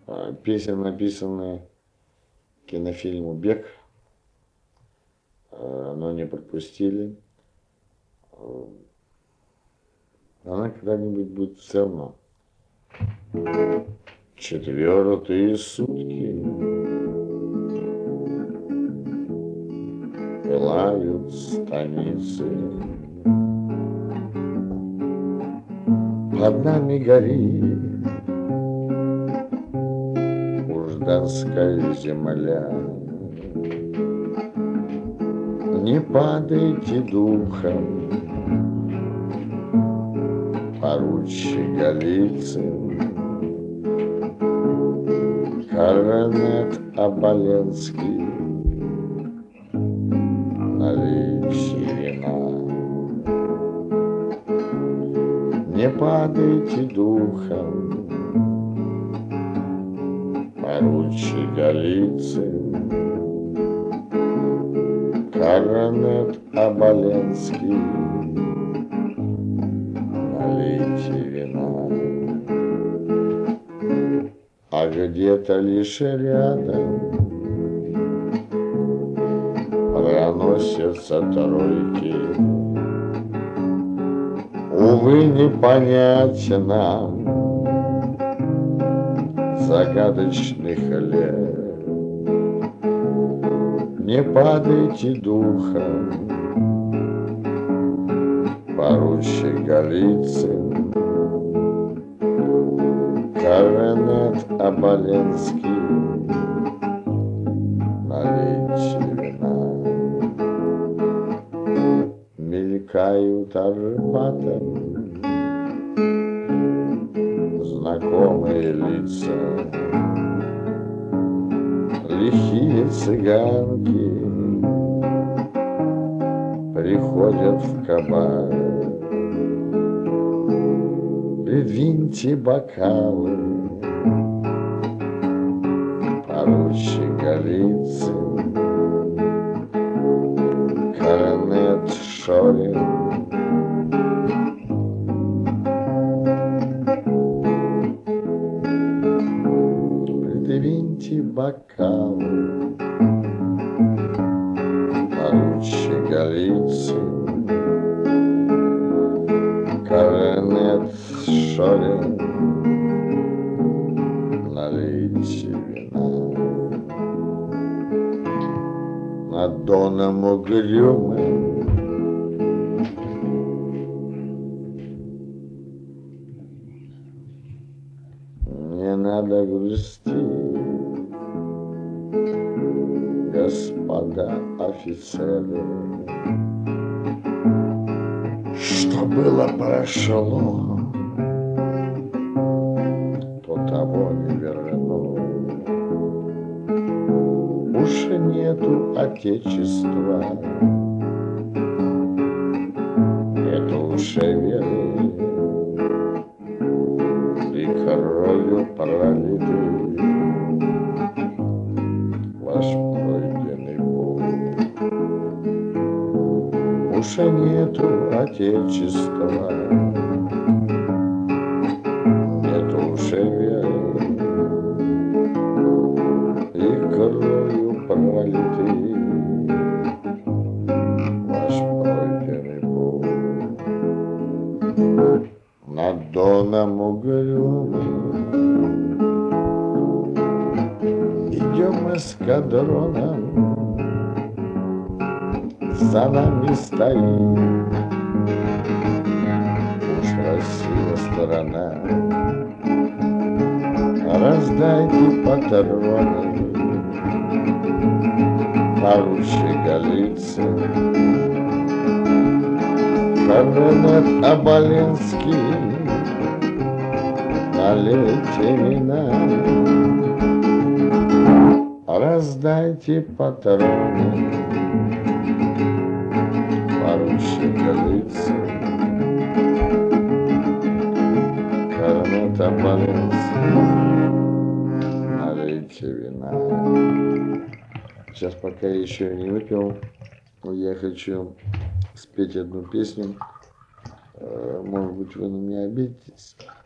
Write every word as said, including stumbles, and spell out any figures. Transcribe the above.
песен, написанных к кинофильму «Бег», но не пропустили. Она когда-нибудь будет все равно. Четвертые сутки пылают станицы, под нами горит Ужданская земля. Не падайте духом, поручик Голицын, корнет Оболенский, налейте вина. Не падайте духом, поручик Голицын, корнет Оболенский, налейте вина. А где-то лишь рядом проносятся тройки. Увы, не понять нам загадочных лет. Не падайте духом, поручик Голицын, корнет Оболенский, налейте вина. Мелькают Арбатом знакомые лица, лихие цыганки приходят в кабак. Придвиньте бокалы, поручик Голицын, корнет Шорин, придвиньте бокалы, поручик Голицын, корнет Шорин, налейте вина. Над Доном угрюмым не надо грустить, господа офицеры. Что было прошло, то того не верну. Уж нету отечества, нету уж веры, и кровью пролиты ваш пройденный путь. Уж нету отечества, нету уж веры, и кровью пролиты ваш пройденный путь. Над Доном угрюмым идем эскадроном, за нами стоит уж Россия страна. Раздайте патроны, поручик Голицын, корнет Оболенский, налейте вина. Раздайте патроны, поручик Голицын, корнет Оболенский, налейте вина. Сейчас, пока я еще не выпил, я хочу спеть одну песню. Может быть, вы на меня обидитесь.